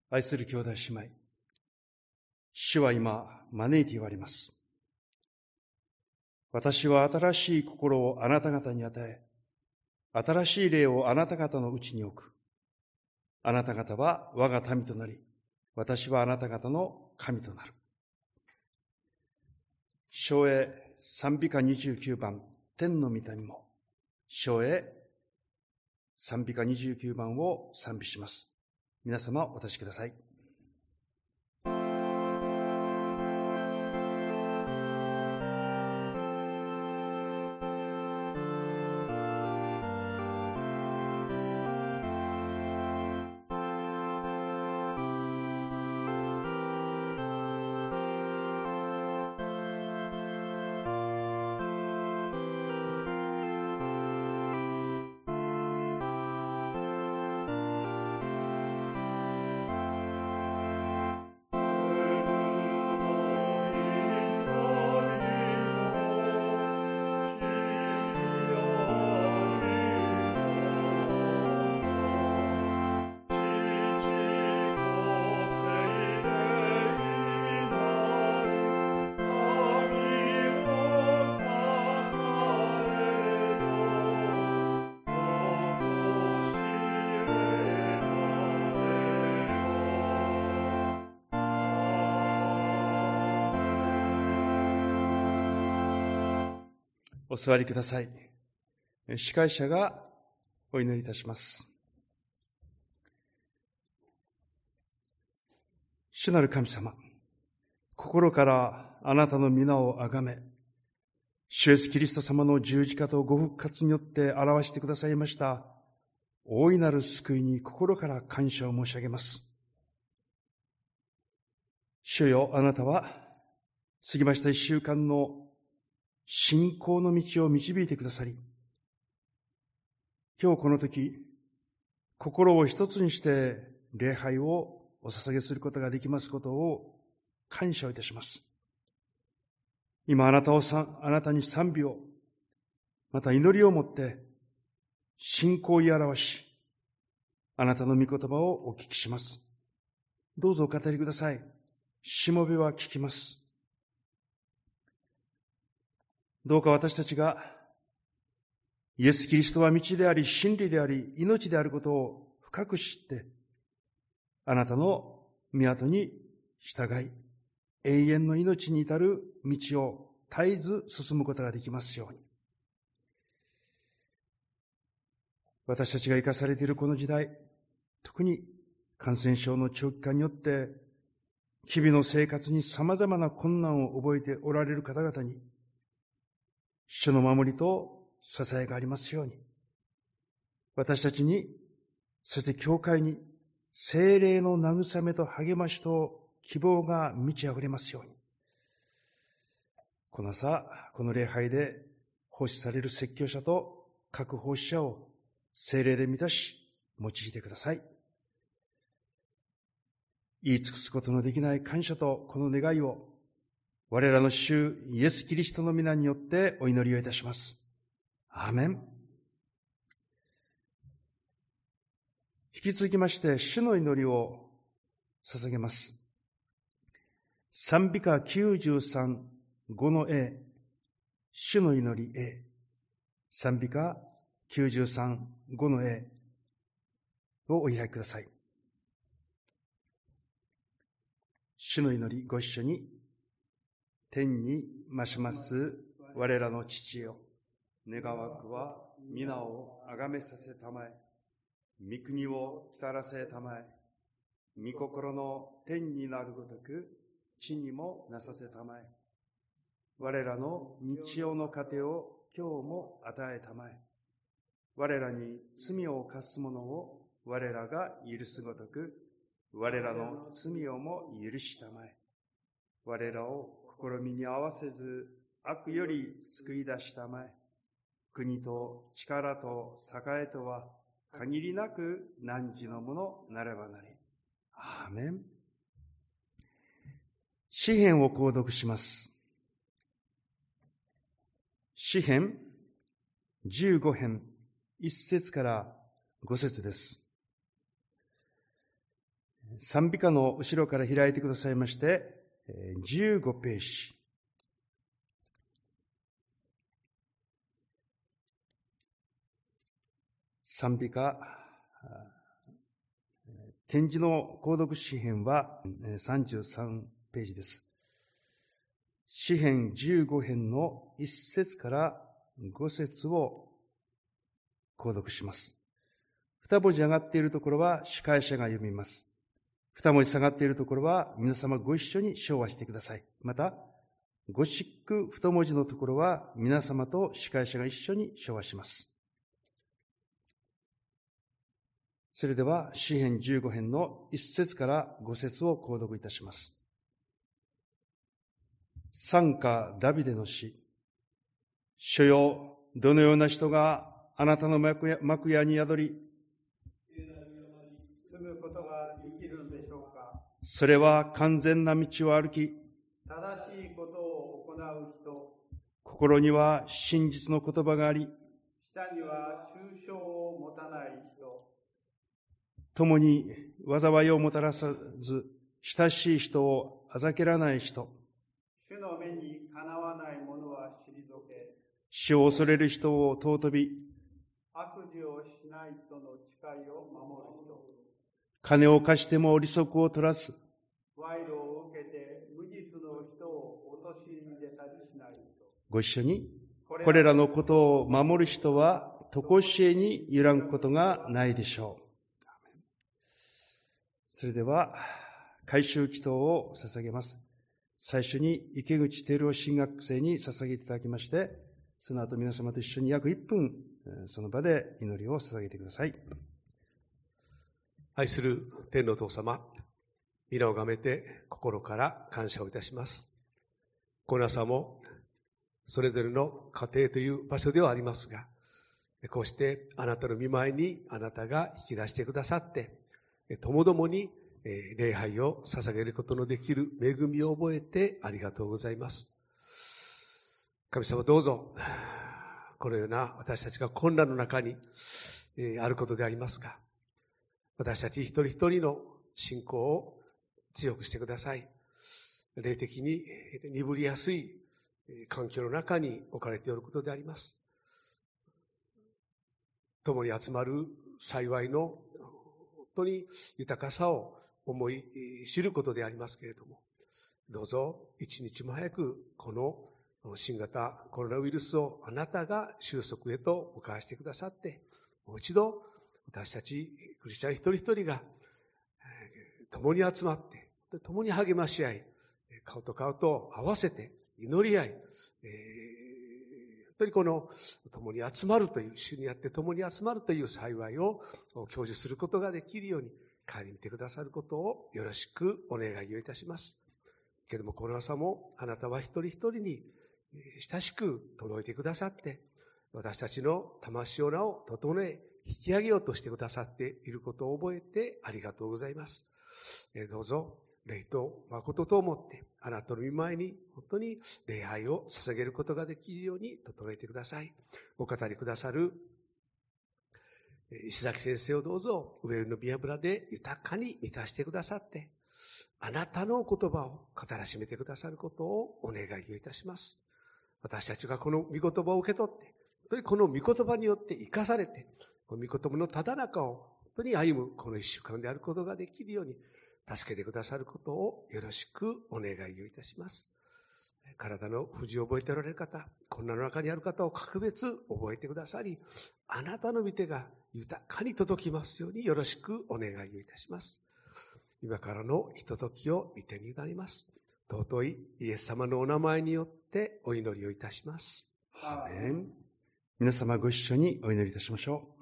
愛する兄弟姉妹、主は今招いて言われます。私は新しい心をあなた方に与え、新しい霊をあなた方のうちに置く。あなた方は我が民となり、私はあなた方の神となる。唱詠賛美歌29番、天の御民も、唱詠賛美歌29番を賛美します。皆様お立ちください。お座りください。司会者がお祈りいたします。主なる神様、心からあなたの皆をあがめ、主イエスキリスト様の十字架とご復活によって表してくださいました大いなる救いに心から感謝を申し上げます。主よ、あなたは過ぎました一週間の信仰の道を導いてくださり、今日この時、心を一つにして礼拝をお捧げすることができますことを感謝をいたします。今あなたに賛美を、また祈りをもって信仰を言い表し、あなたの御言葉をお聞きします。どうぞお語りください。しもべは聞きます。どうか私たちがイエス・キリストは道であり真理であり命であることを深く知って、あなたの御後に従い永遠の命に至る道を絶えず進むことができますように。私たちが生かされているこの時代、特に感染症の長期化によって日々の生活に様々な困難を覚えておられる方々に主の守りと支えがありますように、私たちに、そして教会に聖霊の慰めと励ましと希望が満ち溢れますように。この朝、この礼拝で奉仕される説教者と各奉仕者を聖霊で満たし用いてください。言い尽くすことのできない感謝とこの願いを我らの主イエス・キリストの皆によってお祈りをいたします。アーメン。引き続きまして主の祈りを捧げます。賛美歌93、5の A、主の祈り A、賛美歌93、5の A をお開きください。主の祈りご一緒に。天にまします我らの父よ、願わくは皆をあがめさせたまえ、御国を来たらせたまえ、御心の天になるごとく地にもなさせたまえ、我らの日曜の糧を今日も与えたまえ、我らに罪を犯す者を我らが許すごとく我らの罪をも許したまえ、我らを試みに合わせず悪より救い出したまえ、国と力と栄とは限りなく汝のものなればなり。アーメン。詩編を購読します。詩編15編1節から5節です。 賛美歌の後ろから開いてくださいまして、15ページ。賛美歌、展示の購読詩編は33ページです。詩編15編の1節から5節を購読します。2文字上がっているところは司会者が読みます。2文字下がっているところは皆様ご一緒に唱和してください。また、ゴシック2文字のところは皆様と司会者が一緒に唱和します。それでは詩編15編の1節から5節を購読いたします。賛歌ダビデの詩。主よ、どのような人があなたの幕屋に宿り、 住むことができるのでしょうか。 それは完全な道を歩き、 正しいことを行う人、 心には真実の言葉があり、 舌には抽象を持たない人、 共に災いをもたらさず、親しい人をあざけらない人、 主の目にかなわない者は退け、 死を恐れる人を尊び、 悪事をしない人の誓いを守る人、 金を貸しても利息を取らず、 賄賂を受けて無実の人を陥れたりしない人。 ご一緒に、これらのことを守る人は常しえに揺らぐことがないでしょう。それでは改宗祈祷を捧げます。最初に池口照夫神学生に捧げていただきまして、その後皆様と一緒に約1分その場で祈りを捧げてください。 愛する天のお父様、皆をがめて心から感謝をいたします。この朝もそれぞれの家庭という場所ではありますが、こうしてあなたの御前にあなたが引き出してくださって、ともどもに礼拝を捧げることのできる恵みを覚えてありがとうございます。神様、どうぞこのような私たちが困難の中にあることでありますが、私たち一人一人の信仰を強くしてください。霊的に鈍りやすい環境の中に置かれていることであります。共に集まる幸いの本当に豊かさを思い知ることでありますけれども、どうぞ一日も早くこの新型コロナウイルスをあなたが収束へと向かわしてくださって、もう一度私たちクリスチャン一人一人が共に集まって共に励まし合い、顔と顔と合わせて祈り合い、本当にこの共に集まるという、主にあって共に集まるという幸いを享受することができるように帰り見てくださることをよろしくお願いをいたします。けれどもこの朝もあなたは一人一人に親しく届いてくださって、私たちの魂をなお整え引き上げようとしてくださっていることを覚えてありがとうございます。どうぞ霊と誠と思ってあなたの御前に本当に礼拝を捧げることができるように整えてください。お語りくださる石崎先生をどうぞ上の御油で豊かに満たしてくださって、あなたの言葉を語らしめてくださることをお願いをいたします。私たちがこの御言葉を受け取って、本当にこの御言葉によって生かされて、この御言葉のただ中を本当に歩むこの一週間であることができるように助けてくださることをよろしくお願いをいたします。体の不自由を覚えておられる方、困難の中にある方を格別覚えてくださり、あなたの御手が豊かに届きますようによろしくお願いをいたします。今からのひとときを御手に委ねます。尊いイエス様のお名前によってお祈りをいたします。 アーメン。皆様ご一緒にお祈りいたしましょう。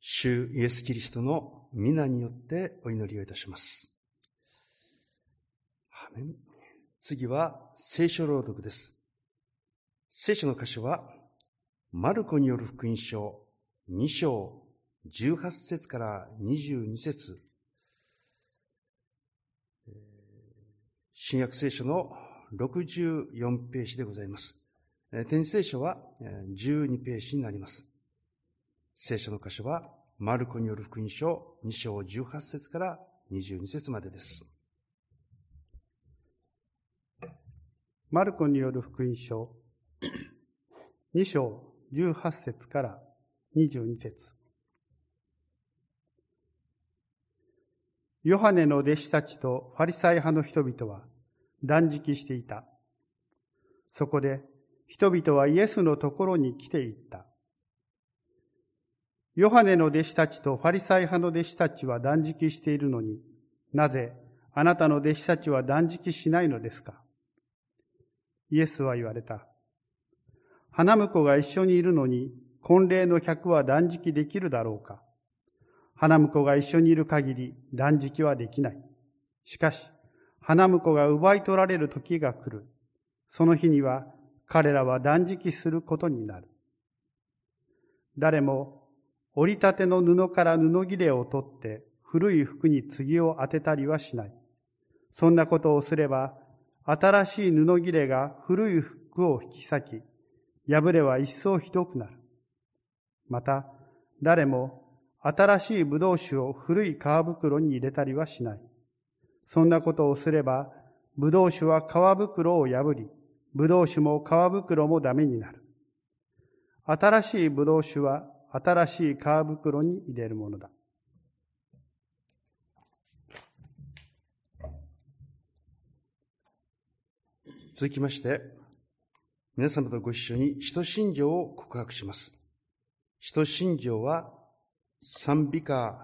主イエス・キリストの皆によってお祈りをいたします。アーメン。次は聖書朗読です。聖書の箇所は、マルコによる福音書2章18節から22節、新約聖書の64ページでございます。転聖書は12ページになります。聖書の箇所は、マルコによる福音書2章18節から22節までです。 マルコによる福音書2章18節から22節。ヨハネの弟子たちとファリサイ派の人々は断食していた。そこで人々はイエスのところに来ていった。ヨハネの弟子たちとファリサイ派の弟子たちは断食しているのに、なぜあなたの弟子たちは断食しないのですか？イエスは言われた。花婿が一緒にいるのに、婚礼の客は断食できるだろうか？花婿が一緒にいる限り断食はできない。しかし、花婿が奪い取られる時が来る。その日には彼らは断食することになる。誰も折りたての布から布切れを取って古い服に継を当てたりはしない。そんなことをすれば、新しい布切れが古い服を引き裂き、破れは一層ひどくなる。また、誰も新しい葡萄酒を古い皮袋に入れたりはしない。そんなことをすれば、葡萄酒は皮袋を破り、葡萄酒も皮袋もダメになる。新しい葡萄酒は新しい皮袋に入れるものだ。 続きまして、皆様とご一緒に使徒信条を告白します。使徒信条は賛美歌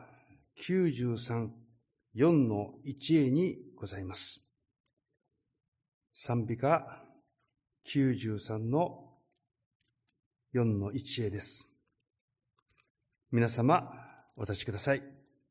93、4の 1A にございます。賛美歌93の4の 1A です。皆様、お立ちください。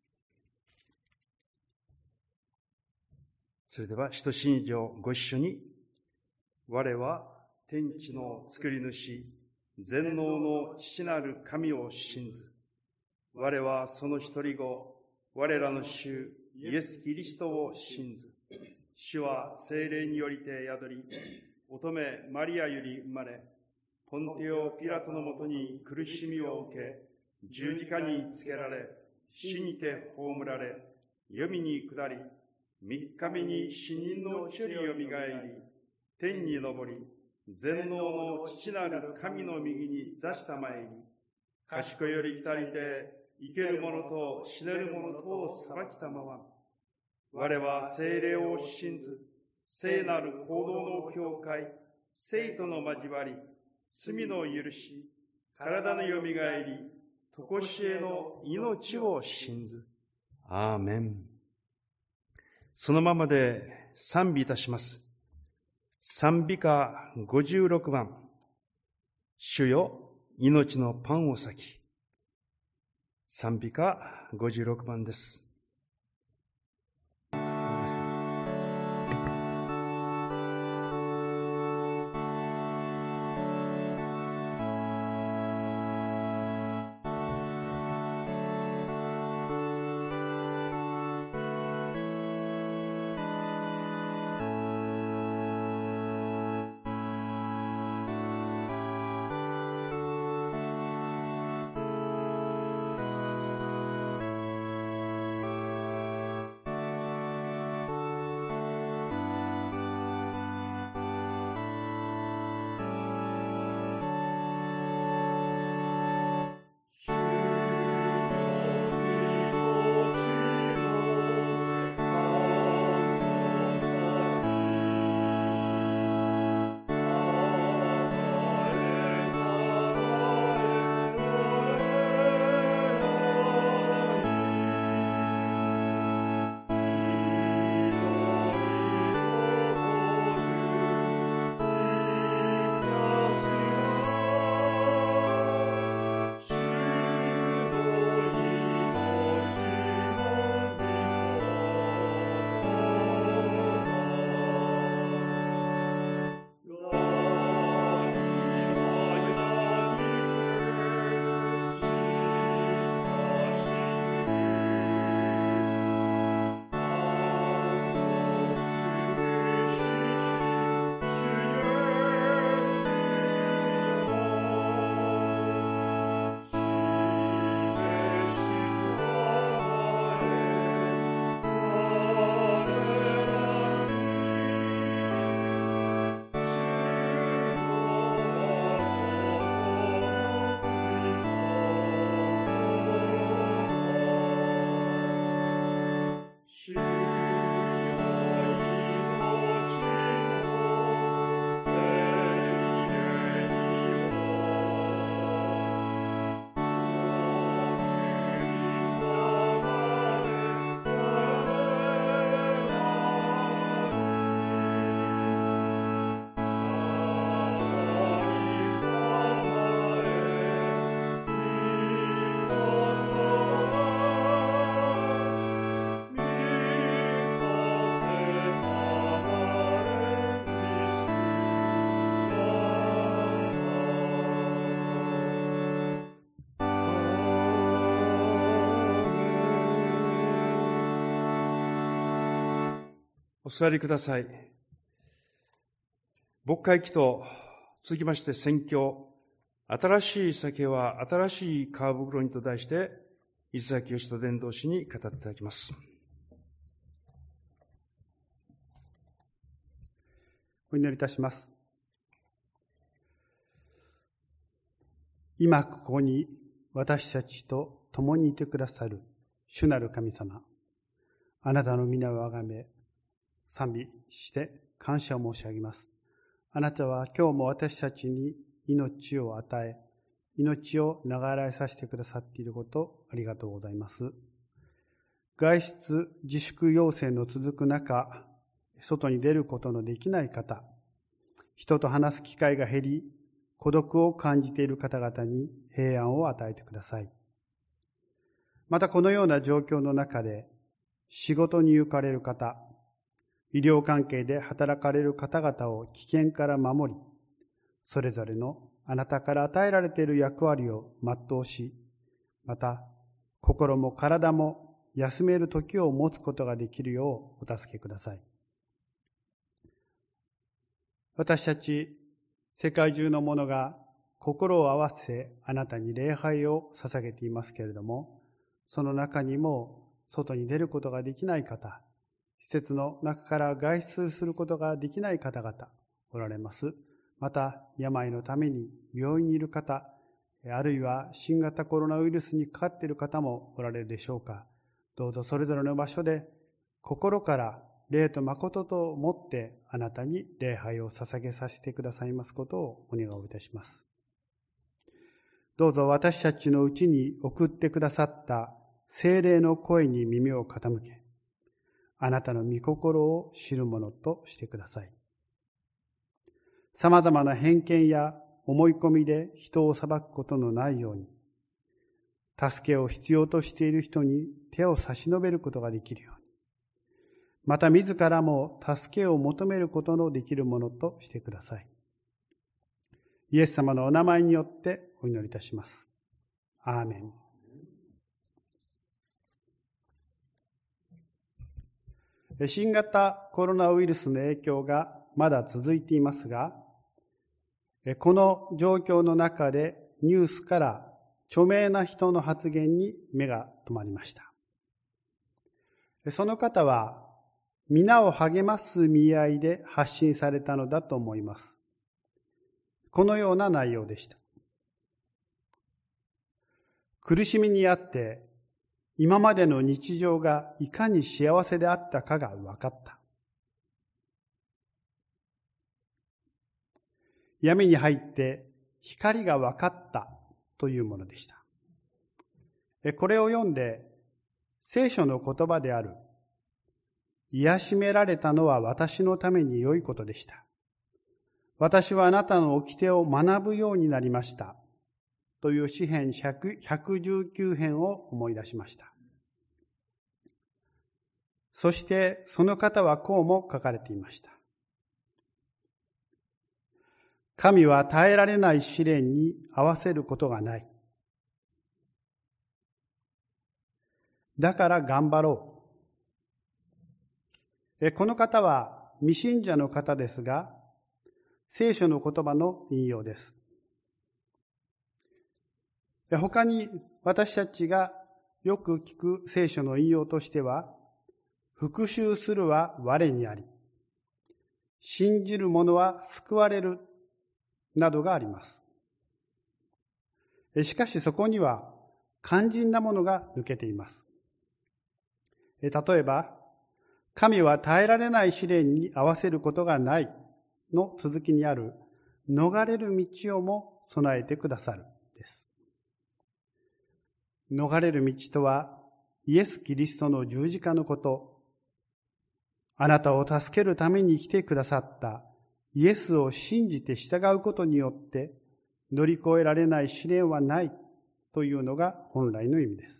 それでは、使徒信条ご一緒に、我は天地の作り主、全能の父なる神を信ず。我はその一人子、我らの主、イエス・キリストを信ず。主は聖霊によりて宿り、乙女マリアより生まれ、ポンテオ・ピラトのもとに苦しみを受け、十字架につけられ、死にて葬られ、黄泉に下り、三日目に死人のうちよりよみがえり、天に昇り、全能の父なる神の右に座したまえに、賢より来たりて、生ける者と死ねる者とを裁きたまま、我は聖霊を信ず、聖なる行動の教会、聖との交わり、罪の許し、体のよみがえり、とこしえの命を信ず。アーメン。そのままで賛美いたします。賛美歌56番。主よ、命のパンを裂き。賛美歌56番です。 座りください。牧会祈祷、続きまして宣教、新しい酒は新しい皮袋にと題して、伊豆崎義人伝道師に語っていただきます。 お祈りいたします。今ここに私たちと共にいてくださる主なる神様、あなたの皆をあがめ、賛美して感謝を申し上げます。あなたは今日も私たちに命を与え、命を長洗いさせてくださっていること、ありがとうございます。外出自粛要請の続く中、外に出ることのできない方、人と話す機会が減り、孤独を感じている方々に平安を与えてください。またこのような状況の中で、仕事に行かれる方、医療関係で働かれる方々を危険から守り、それぞれのあなたから与えられている役割を全うし、また心も体も休める時を持つことができるようお助けください。私たち世界中の者が心を合わせあなたに礼拝を捧げていますけれども、その中にも外に出ることができない方、施設の中から外出することができない方々おられます。また病のために病院にいる方、あるいは新型コロナウイルスにかかっている方もおられるでしょうか。どうぞそれぞれの場所で心から礼と誠と持ってあなたに礼拝を捧げさせてくださいますことをお願いいたします。どうぞ私たちのうちに送ってくださった聖霊の声に耳を傾け、あなたの御心を知るものとしてください。さまざまな偏見や思い込みで人を裁くことのないように、助けを必要としている人に手を差し伸べることができるように、また自らも助けを求めることのできるものとしてください。イエス様のお名前によってお祈りいたします。アーメン。新型コロナウイルスの影響がまだ続いていますが、この状況の中でニュースから著名な人の発言に目が留まりました。その方は皆を励ます見合いで発信されたのだと思います。このような内容でした。苦しみにあって今までの日常がいかに幸せであったかが分かった。闇に入って光が分かったというものでした。これを読んで聖書の言葉である癒しめられたのは私のために良いことでした。私はあなたの掟を学ぶようになりました。という詩編119編を思い出しました。そしてその方はこうも書かれていました。神は耐えられない試練に合わせることがない。だから頑張ろう。この方は未信者の方ですが、聖書の言葉の引用です。他に私たちがよく聞く聖書の引用としては、復讐するは我にあり、信じる者は救われるなどがあります。しかしそこには肝心なものが抜けています。例えば、神は耐えられない試練に合わせることがないの続きにある逃れる道をも備えてくださるです。逃れる道とはイエス・キリストの十字架のこと、あなたを助けるために来てくださったイエスを信じて従うことによって乗り越えられない試練はないというのが本来の意味です。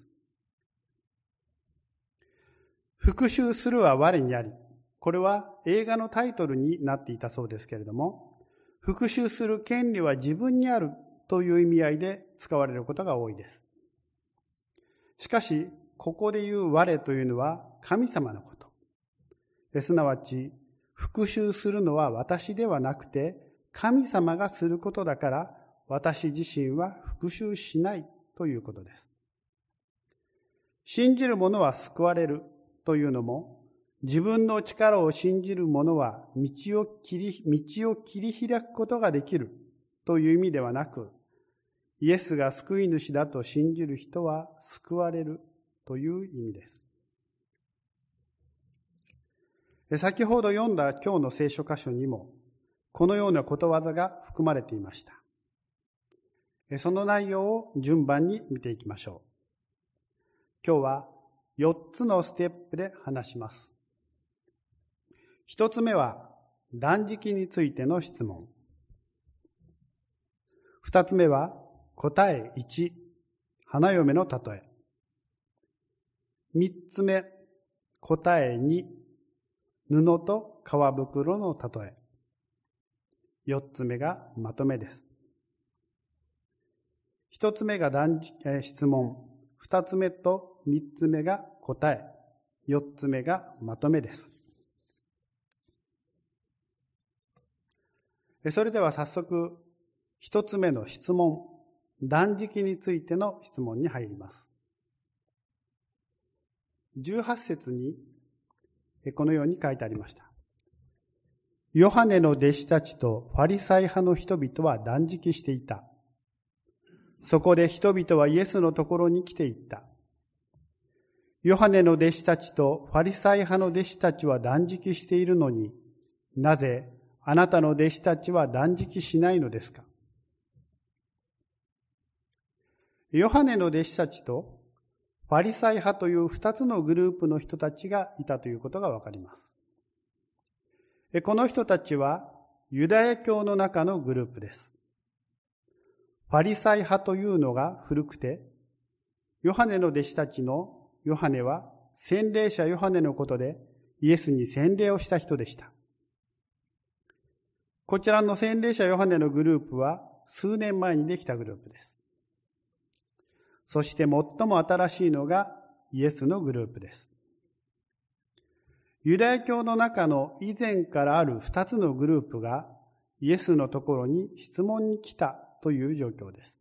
復讐するは我にあり。これは映画のタイトルになっていたそうですけれども、復讐する権利は自分にあるという意味合いで使われることが多いです。しかし、ここで言う我というのは神様のこと。 すなわち、復讐するのは私ではなくて、神様がすることだから、私自身は復讐しないということです。信じる者は救われるというのも、自分の力を信じる者は道を切り開くことができるという意味ではなく、イエスが救い主だと信じる人は救われるという意味です。先ほど読んだ今日の聖書箇所にも、このようなことわざが含まれていました。その内容を順番に見ていきましょう。今日は4つのステップで話します。1つ目は断食についての質問。2つ目は答え1、花嫁の例え。3つ目、答え2、布と皮袋の例え。4つ目がまとめです。1つ目が質問、2つ目と3つ目が答え、4つ目がまとめです。それでは早速、1つ目の質問、断食についての質問に入ります。18節にこのように書いてありました。ヨハネの弟子たちとファリサイ派の人々は断食していた。そこで人々はイエスのところに来ていった。ヨハネの弟子たちとファリサイ派の弟子たちは断食しているのに、なぜあなたの弟子たちは断食しないのですか？ヨハネの弟子たちとファリサイ派という2つのグループの人たちがいたということがわかります。この人たちはユダヤ教の中のグループです。ファリサイ派というのが古くて、ヨハネの弟子たちのヨハネは洗礼者ヨハネのことでイエスに洗礼をした人でした。こちらの洗礼者ヨハネのグループは数年前にできたグループです。そして最も新しいのがイエスのグループです。ユダヤ教の中の以前からある2つのグループがイエスのところに質問に来たという状況です。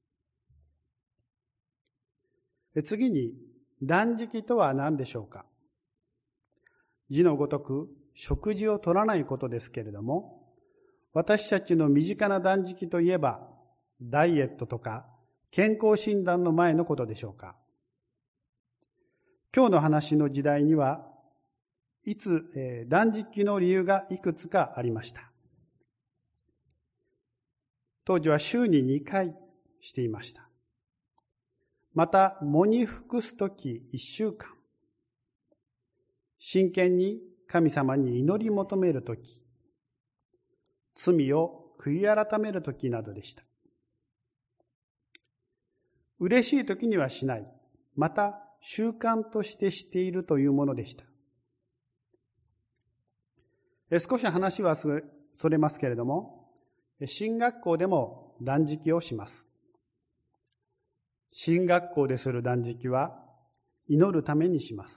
次に、断食とは何でしょうか？字のごとく食事を取らないことですけれども、私たちの身近な断食といえば、ダイエットとか健康診断の前のことでしょうか？今日の話の時代には、断食の理由がいくつかありました。当時は週に2回していました。また、喪に服すとき1週間。真剣に神様に祈り求めるとき、罪を悔い改めるときなどでした。嬉しいときにはしない。また、習慣としてしているというものでした。少し話はそれますけれども、神学校でも断食をします。神学校でする断食は祈るためにします。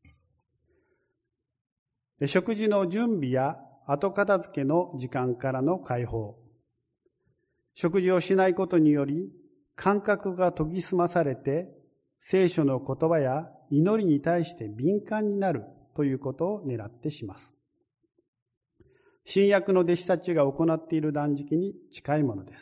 食事の準備や後片付けの時間からの解放。食事をしないことにより感覚が研ぎ澄まされて聖書の言葉や祈りに対して敏感になるということを狙ってします。新約の弟子たちが行っている断食に近いものです。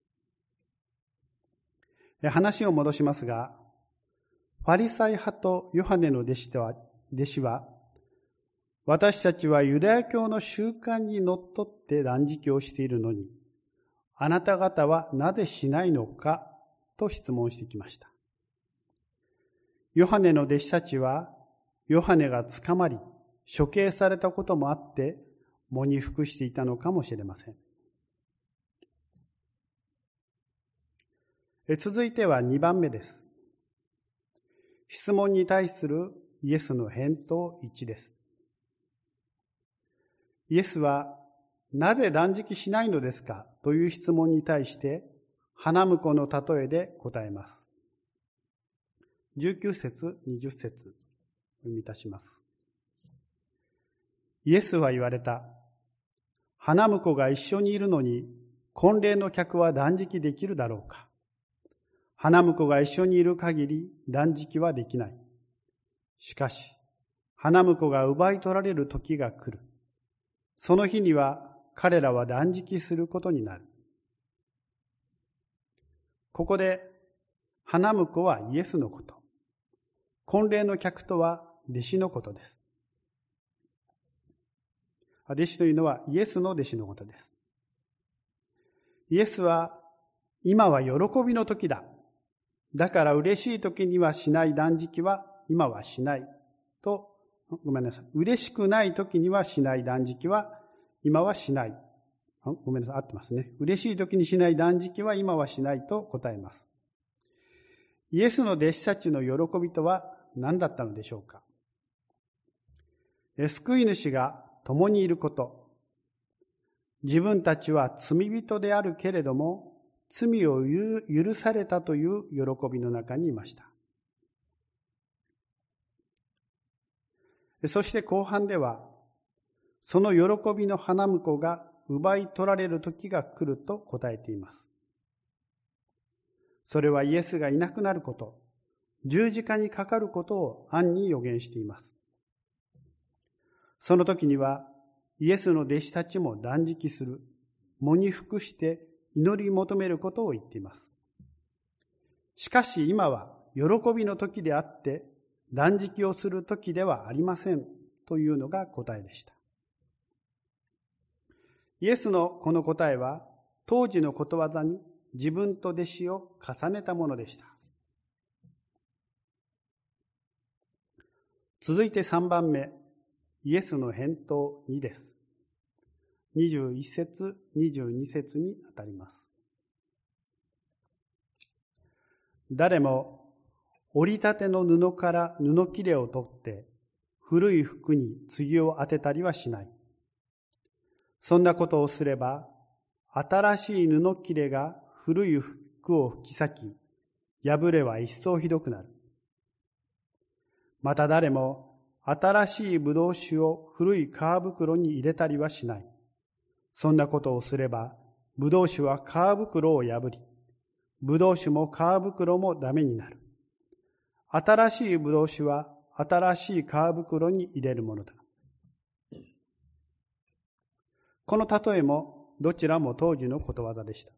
話を戻しますが、ファリサイ派とヨハネの弟子は、私たちはユダヤ教の習慣にのっとって断食をしているのに、あなた方はなぜしないのかと質問してきました。ヨハネの弟子たちは、ヨハネが捕まり、処刑されたこともあって、喪に服していたのかもしれません。続いては2番目です。質問に対するイエスの返答1です。イエスは、なぜ断食しないのですかという質問に対して、花婿の例えで答えます。19節、20節、読みいたします。 イエスは言われた。花婿が一緒にいるのに、婚礼の客は断食できるだろうか。花婿が一緒にいる限り断食はできない。しかし、花婿が奪い取られる時が来る。その日には彼らは断食することになる。ここで、花婿はイエスのこと。婚礼の客とは弟子のことです。弟子というのはイエスの弟子のことです。イエスは、今は喜びの時だ。だから嬉しい時にはしない断食は今はしない。と、ごめんなさい。嬉しくない時にはしない断食は今はしない。ごめんなさい。合ってますね。嬉しい時にしない断食は今はしないと答えます。イエスの弟子たちの喜びとは何だったのでしょうか。救い主が共にいること。自分たちは罪人であるけれども、罪を許されたという喜びの中にいました。そして後半では、その喜びの花婿が奪い取られる時が来ると答えています。それはイエスがいなくなること、十字架にかかることを暗に予言しています。その時には、イエスの弟子たちも断食する、喪に服して祈り求めることを言っています。しかし今は喜びの時であって断食をする時ではありませんというのが答えでした。イエスのこの答えは当時のことわざに自分と弟子を重ねたものでした。続いて3番目、イエスの返答2です。21節、22節にあたります。誰も折りたての布から布切れを取って古い服に継を当てたりはしない。そんなことをすれば新しい布切れが古い服を吹き裂き、破れは一層ひどくなる。また誰も新しいブドウ酒を古い皮袋に入れたりはしない。そんなことをすれば、ブドウ酒は皮袋を破り、ブドウ酒も皮袋もダメになる。新しいブドウ酒は新しい皮袋に入れるものだ。この例えもどちらも当時のことわざでした。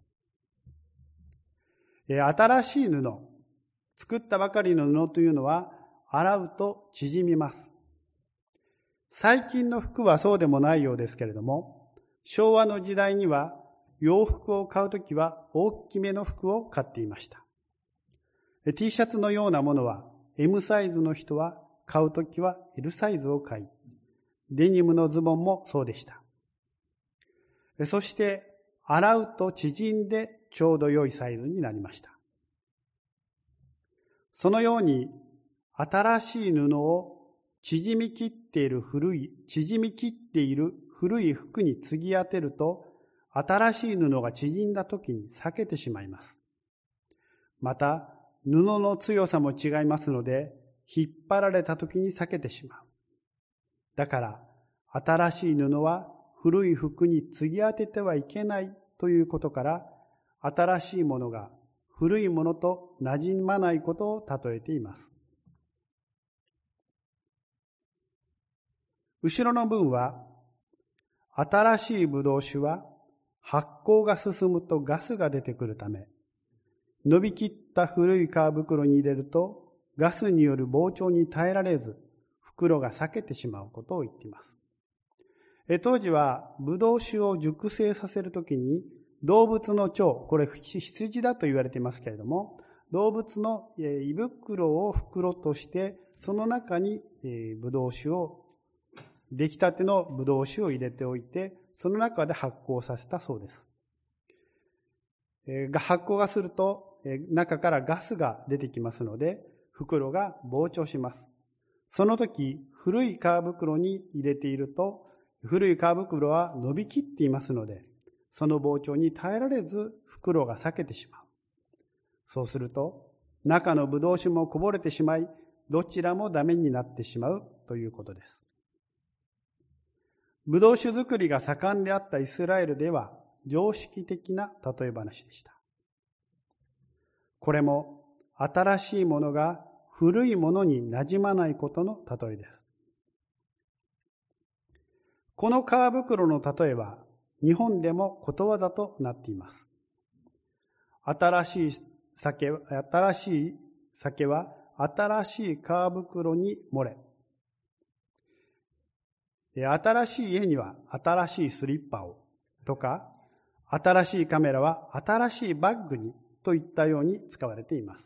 新しい布、作ったばかりの布というのは洗うと縮みます。最近の服はそうでもないようですけれども、昭和の時代には洋服を買うときは大きめの服を買っていました。T シャツのようなものは M サイズの人は買うときは L サイズを買い、デニムのズボンもそうでした。そして洗うと縮んでちょうど良いサイズになりました。そのように新しい布を縮み切っている古い服に継ぎ当てると、新しい布が縮んだ時に裂けてしまいます。また、布の強さも違いますので、引っ張られた時に裂けてしまう。だから、新しい布は古い服に継ぎ当ててはいけないということから、新しいものが古いものと馴染まないことを例えています。後ろの文は、新しいブドウ酒は発酵が進むとガスが出てくるため、伸びきった古い皮袋に入れるとガスによる膨張に耐えられず、袋が裂けてしまうことを言っています。当時はブドウ酒を熟成させるときに動物の腸、これ羊だと言われていますけれども、動物の胃袋を袋としてその中にブドウ酒を出来たてのブドウ酒を入れておいて、その中で発酵させたそうです。発酵がすると、中からガスが出てきますので、袋が膨張します。その時、古い皮袋に入れていると、古い皮袋は伸びきっていますので、その膨張に耐えられず、袋が裂けてしまう。そうすると、中のブドウ酒もこぼれてしまい、どちらもダメになってしまうということです。 ブドウ酒作りが盛んであったイスラエルでは常識的な例え話でした。これも新しいものが古いものに馴染まないことの例えです。この皮袋の例えは日本でもことわざとなっています。新しい酒は新しい皮袋に漏れ。新しい家には新しいスリッパをとか、新しいカメラは新しいバッグにといったように使われています。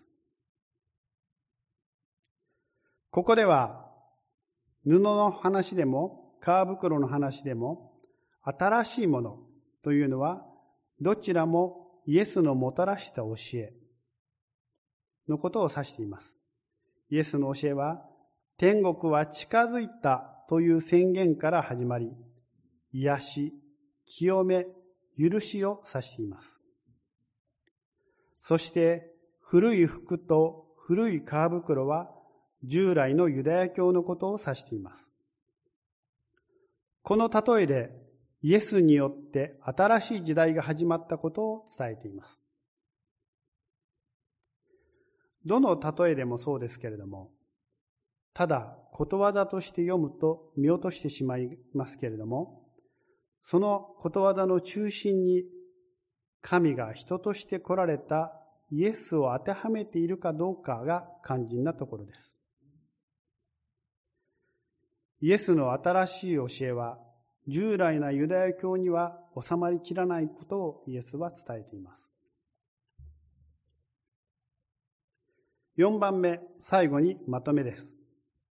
ここでは布の話でも皮袋の話でも新しいものというのはどちらもイエスのもたらした教えのことを指しています。イエスの教えは天国は近づいたという宣言から始まり、癒し、清め、許しを指しています。そして古い服と古い皮袋は従来のユダヤ教のことを指しています。この例えでイエスによって新しい時代が始まったことを伝えています。どの例えでもそうですけれども、ただことわざとして読むと見落としてしまいますけれども、そのことわざの中心に神が人として来られたイエスを当てはめているかどうかが肝心なところです。イエスの新しい教えは従来なユダヤ教には収まりきらないことをイエスは伝えています。4番目、最後にまとめです。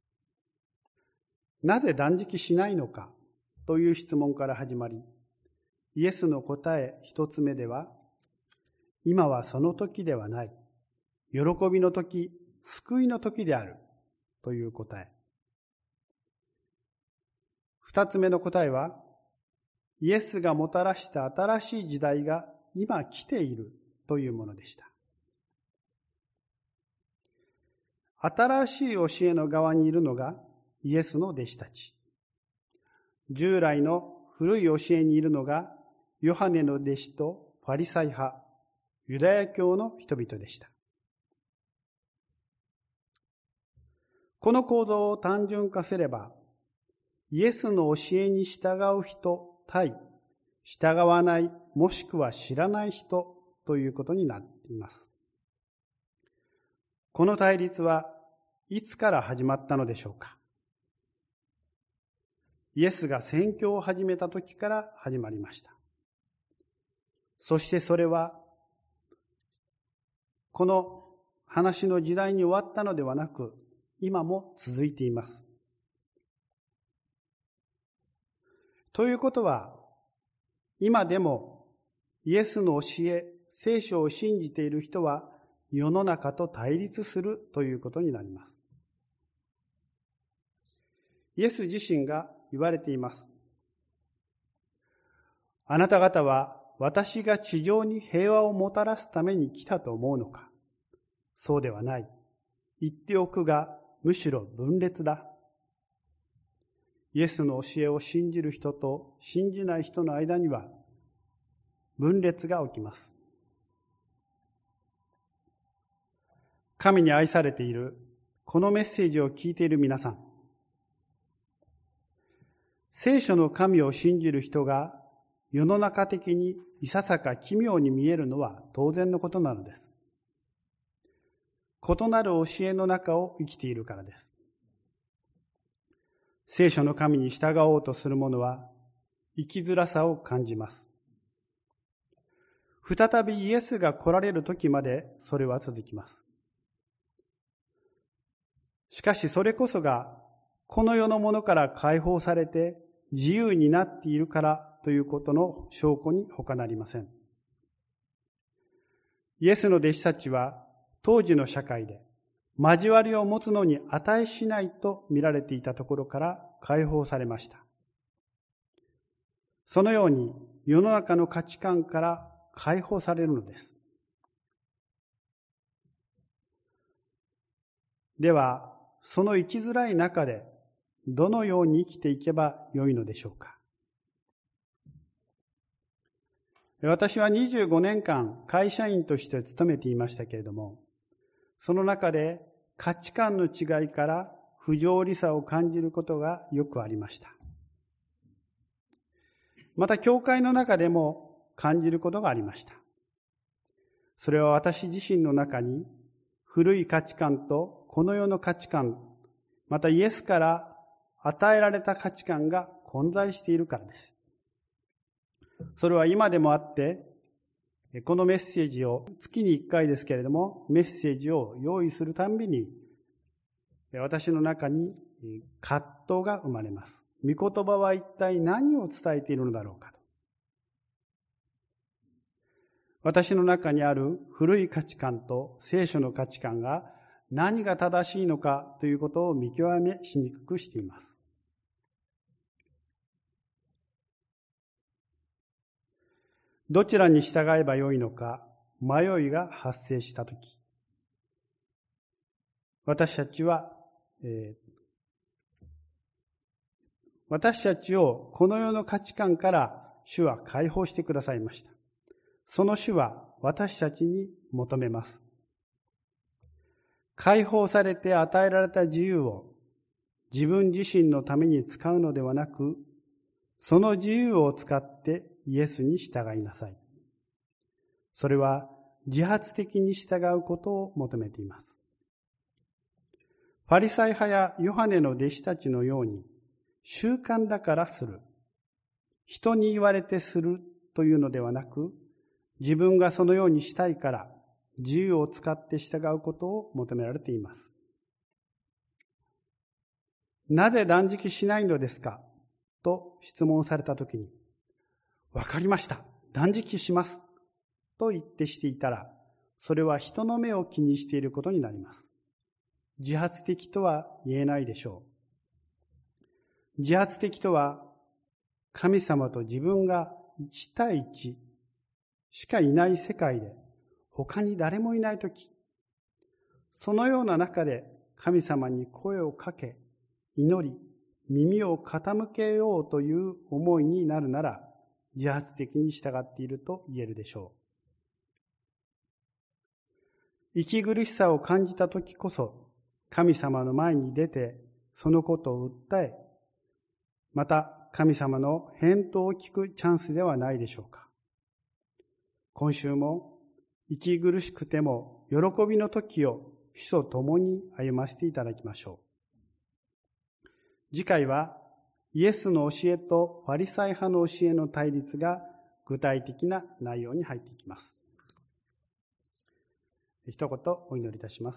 なぜ断食しないのかという質問から始まり、イエスの答え一つ目では、今はその時ではない、喜びの時、救いの時であるという答え。二つ目の答えは、イエスがもたらした新しい時代が今来ているというものでした。新しい教えの側にいるのがイエスの弟子たち。従来の古い教えにいるのがヨハネの弟子とファリサイ派、ユダヤ教の人々でした。この構造を単純化すれば、イエスの教えに従う人対従わない、もしくは知らない人ということになっています。この対立はいつから始まったのでしょうか。イエスが宣教を始めた時から始まりました。そしてそれはこの話の時代に終わったのではなく、今も続いています。ということは、今でもイエスの教え、聖書を信じている人は世の中と対立するということになります。イエス自身が言われています。あなた方は私が地上に平和をもたらすために来たと思うのか。そうではない。言っておくが、むしろ分裂だ。イエスの教えを信じる人と信じない人の間には分裂が起きます。神に愛されているこのメッセージを聞いている皆さん、聖書の神を信じる人が世の中的にいささか奇妙に見えるのは当然のことなのです。異なる教えの中を生きているからです。聖書の神に従おうとする者は生きづらさを感じます。再びイエスが来られる時までそれは続きます。しかしそれこそがこの世のものから解放されて自由になっているからということの証拠に他なりません。イエスの弟子たちは当時の社会で交わりを持つのに値しないと見られていたところから解放されました。そのように世の中の価値観から解放されるのです。では、その生きづらい中でどのように生きていけばよいのでしょうか。 私は25年間会社員として勤めていましたけれども、その中で価値観の違いから不条理さを感じることがよくありました。また教会の中でも感じることがありました。それは私自身の中に古い価値観とこの世の価値観、またイエスから与えられた価値観が混在しているからです。それは今でもあって、このメッセージを月に1回ですけれども、メッセージを用意するたんびに、私の中に葛藤が生まれます。御言葉は一体何を伝えているのだろうかと。私の中にある古い価値観と聖書の価値観が何が正しいのかということを見極めしにくくしています。どちらに従えばよいのか迷いが発生したとき、私たちをこの世の価値観から主は解放してくださいました。その主は私たちに求めます。解放されて与えられた自由を自分自身のために使うのではなく、その自由を使ってイエスに従いなさい。それは自発的に従うことを求めています。ファリサイ派やヨハネの弟子たちのように、習慣だからする、人に言われてするというのではなく、自分がそのようにしたいから自由を使って従うことを求められています。なぜ断食しないのですかと質問されたときに、わかりました、断食しますと言ってしていたら、それは人の目を気にしていることになります。自発的とは言えないでしょう。自発的とは、神様と自分が1対1しかいない世界で、他に誰もいないとき、そのような中で神様に声をかけ、祈り、耳を傾けようという思いになるなら、自発的に従っていると言えるでしょう。息苦しさを感じたときこそ、神様の前に出て、そのことを訴え、また神様の返答を聞くチャンスではないでしょうか。今週も息苦しくても喜びの時を主と共に歩ませていただきましょう。次回はイエスの教えとファリサイ派の教えの対立が具体的な内容に入っていきます。一言お祈りいたします。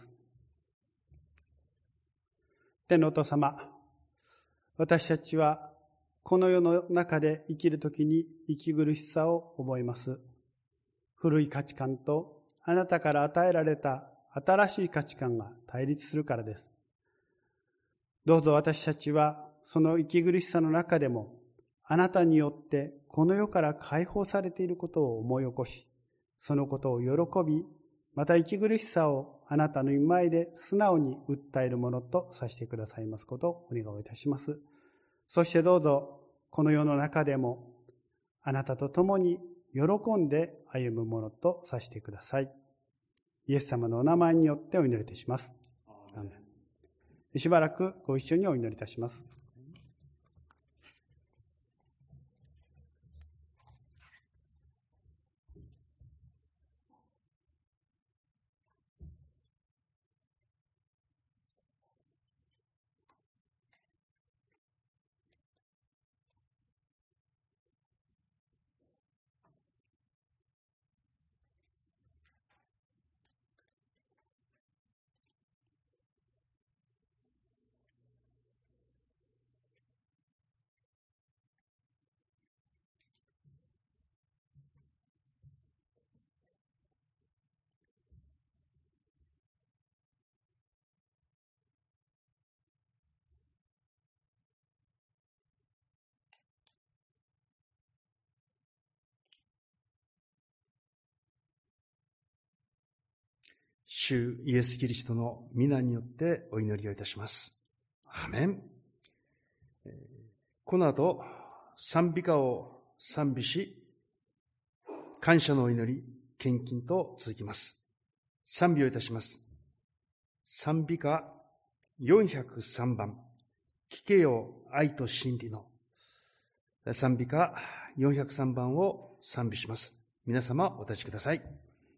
天のお父様、私たちはこの世の中で生きるときに息苦しさを覚えます。古い価値観とあなたから与えられた新しい価値観が対立するからです。どうぞ私たちはその息苦しさの中でもあなたによってこの世から解放されていることを思い起こし、そのことを喜び、また息苦しさをあなたの御前で素直に訴えるものとさせてくださいますことをお願いいたします。そしてどうぞこの世の中でもあなたと共に喜んで歩むものとさせてください。イエス様のお名前によってお祈りいたします。アーメン。しばらくご一緒にお祈りいたします。 主イエス・キリストの皆によってお祈りをいたします。アーメン。この後、賛美歌を賛美し、 感謝のお祈り、献金と続きます。賛美をいたします。賛美歌403番、聞けよ愛と真理の。賛美歌403番を賛美します。皆様お立ちください。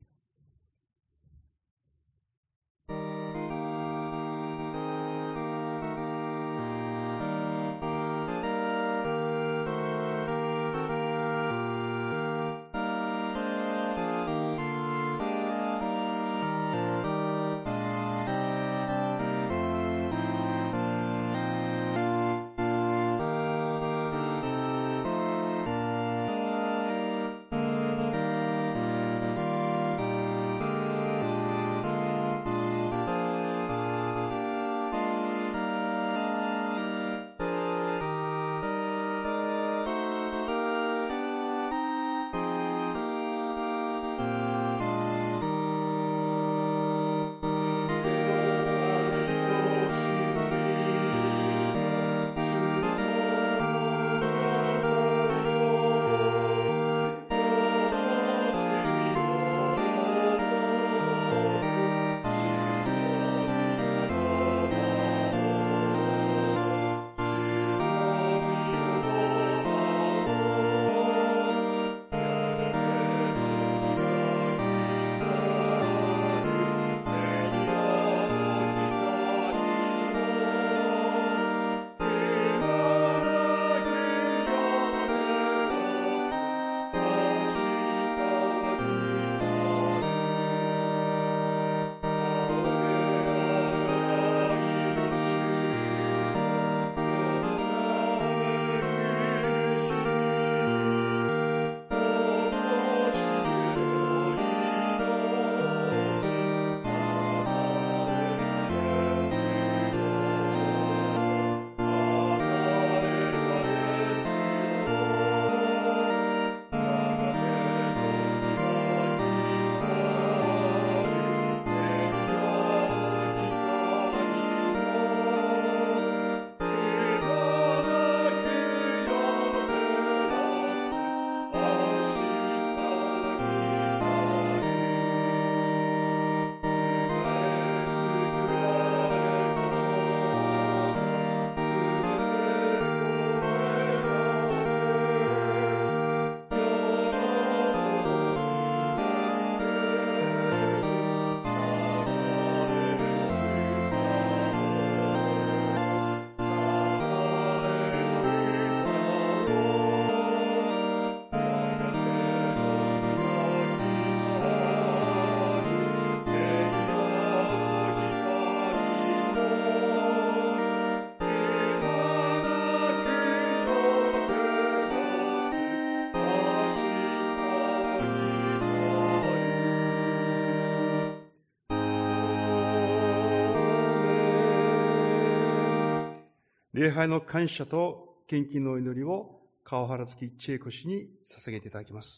礼拝の感謝と献金のお祈りを川原月千恵子氏に捧げていただきます。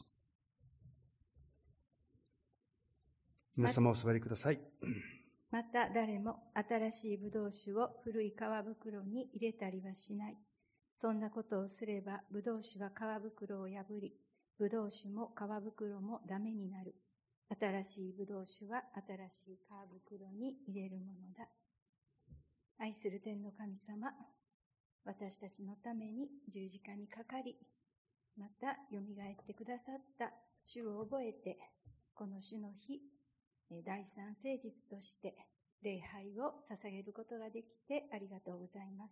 皆様お座りください。 また誰も新しいブドウ酒を古い皮袋に入れたりはしない。そんなことをすればブドウ酒は皮袋を破り、ブドウ酒も皮袋もダメになる。新しいブドウ酒は新しい皮袋に入れるものだ。愛する天の神様、私たちのために十字架にかかり、またよみがえってくださった主を覚えて、この主の日、第三聖日として礼拝を捧げることができてありがとうございます。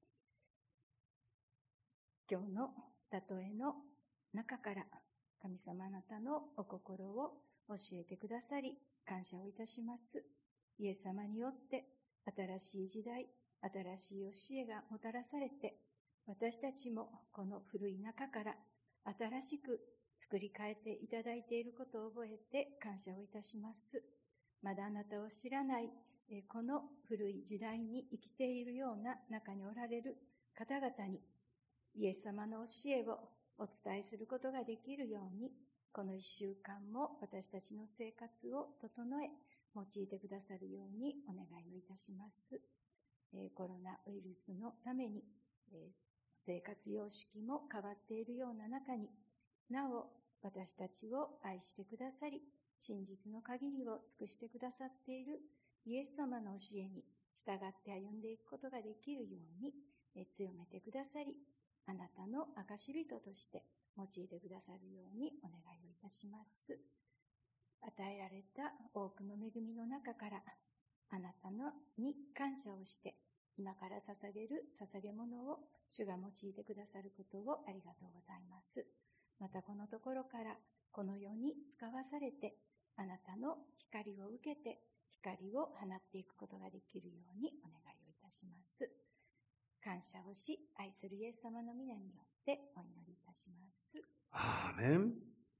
今日の例えの中から神様あなたのお心を教えてくださり感謝をいたします。イエス様によって新しい時代、新しい教えがもたらされて、私たちもこの古い中から新しく作り変えていただいていることを覚えて感謝をいたします。まだあなたを知らないこの古い時代に生きているような中におられる方々にイエス様の教えをお伝えすることができるように、この1週間も私たちの生活を整え用いてくださるようにお願いをいたします。コロナウイルスのために生活様式も変わっているような中に、なお私たちを愛してくださり、真実の限りを尽くしてくださっているイエス様の教えに従って歩んでいくことができるように強めてくださり、あなたの証人として用いてくださるようにお願いをいたします。与えられた多くの恵みの中からあなたに感謝をして今から捧げる捧げ物を主が用いてくださることをありがとうございます。またこのところからこの世に使わされてあなたの光を受けて光を放っていくことができるようにお願いをいたします。感謝をし愛するイエス様の皆によってお祈りいたします。 アーメン。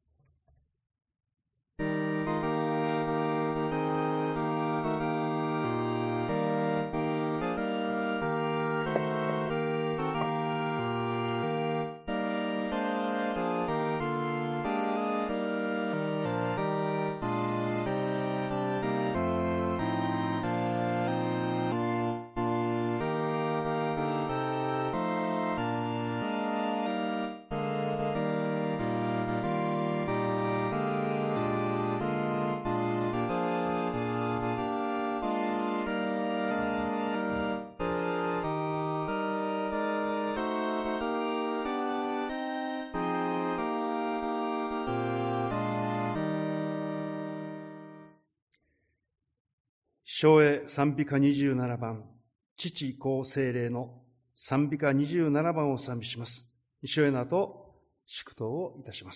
唱詠賛美歌27番、父子聖霊の賛美歌27番を賛美します。唱詠の後、祝祷をいたします。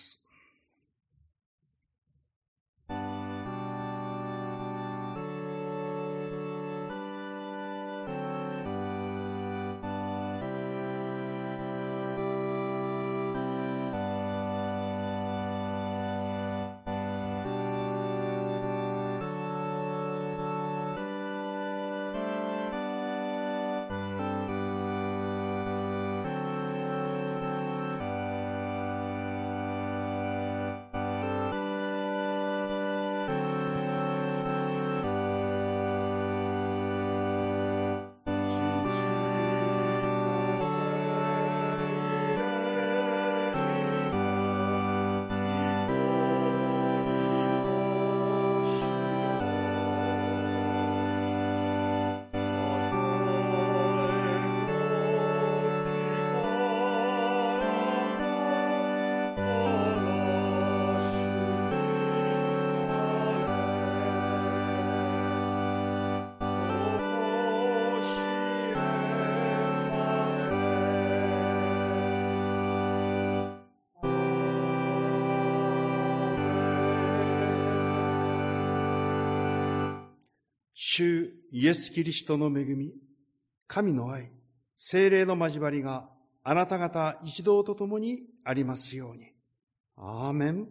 主イエス・キリストの恵み、神の愛、聖霊の交わりがあなた方一同と共にありますように。アーメン。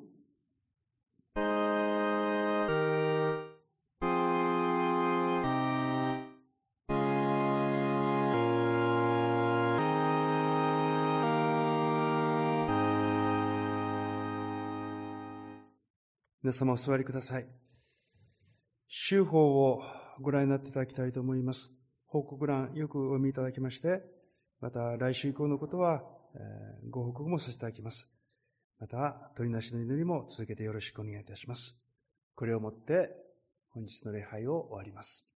皆様お座りください。週報をご覧になっていただきたいと思います。報告欄よくお読みいただきまして、また来週以降のことはご報告もさせていただきます。また取りなしの祈りも続けてよろしくお願いいたします。これをもって本日の礼拝を終わります。